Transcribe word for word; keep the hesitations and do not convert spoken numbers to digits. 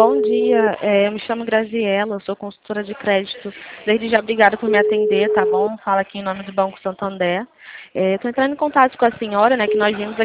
bom dia. É, eu me chamo Graziela, eu sou consultora de crédito. Desde já, obrigada por me atender, tá bom? Fala aqui em nome do Banco Santander. Estou entrando em contato com a senhora, né, que nós vimos